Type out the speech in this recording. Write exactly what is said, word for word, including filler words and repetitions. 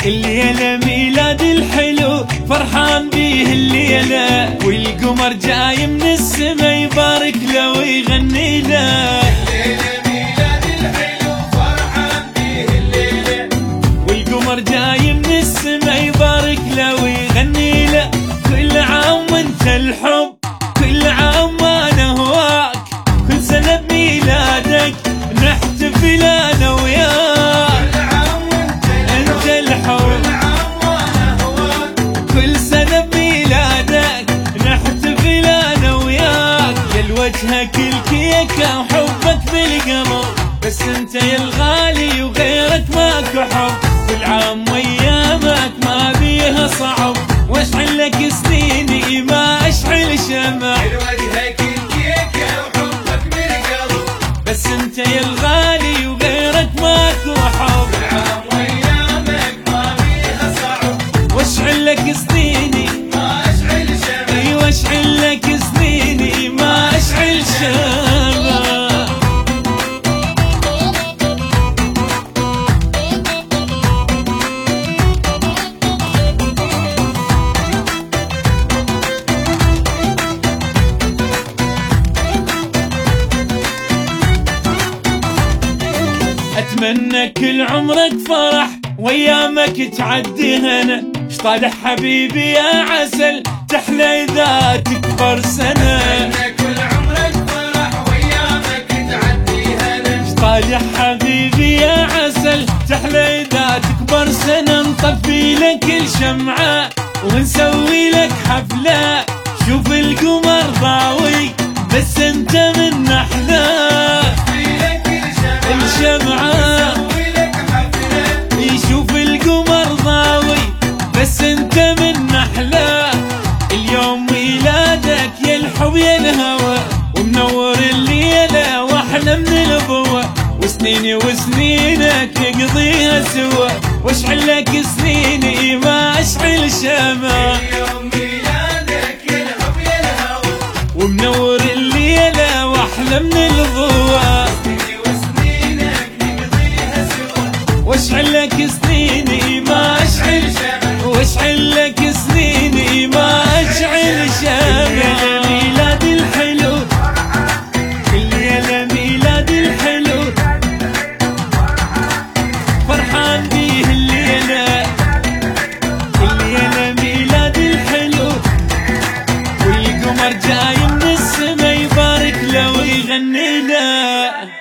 الليلة ميلاد الحلو فرحان بيه الليلة، والقمر جاي من السما يبارك له ويغني له. الليلة ميلاد الحلو فرحان بيه الليلة، والقمر جاي من السما يبارك له ويغني له. كل عام وانت الحب، كل عام وانا هواك، كل سنة بميلادك نحتفل انا وياك. كل عام وانت انت الحب، كل عام وانا هواك، كل سنة بميلادك نحتفل انا وياك. يا لوجهك الكيكة وحبك بالقمر، بس انت يا الغالي وغيرك ماكو حب. كل عام وايامك ما بيها صعب، واشعل لك سنيني ما اشعل شمع. لوجهك الكيكة وحبك بالقلب، بس انت يا الغالي وغيرك ماكو حب. كل عام وايامك ما بيها صعب، واشعل لك سنيني، ما اشعل شمع. ايوه اشعل لك سنيني ما اشعل شمع. اتمنى كل عمرك فرح وايامك تعدي هنا. شطالح حبيبي يا عسل تحلى اذا تكبر سنه. أتمنى كل عمرك فرح وايامك تعدي هنا. شطالح حبيبي يا عسل تحلى اذا تكبر سنه. نطفي لك الشمعه ونسوي لك حفله. شوف القمر ضاوي بس انت من احلى. في لك الشمعة الشمعه نسوي لك حفلة. يشوف القمر ضاوي بس انت من احلى. اليوم ميلادك يا الحب يا الهوى، ومنور الليله واحلى من الضوء. وسنيني وسنينك نقضيها سوا، واشعل لك سنيني ما اشعل شمع. يوم ميلادك يا الحب يا الهوى، ومنور الليله واحلى من الضوء. سنيني وسنينك نقضيها سوا، واشعل لك سنيني ما اشعل، شمع. واشعل لك سنيني ما اشعل شمع. ميلاد الحلو، الليلة ميلاد الحلو فرحان بيه الليلة. الليلة ميلاد الحلو، والقمر جاي من السما يبارك له ويغني له.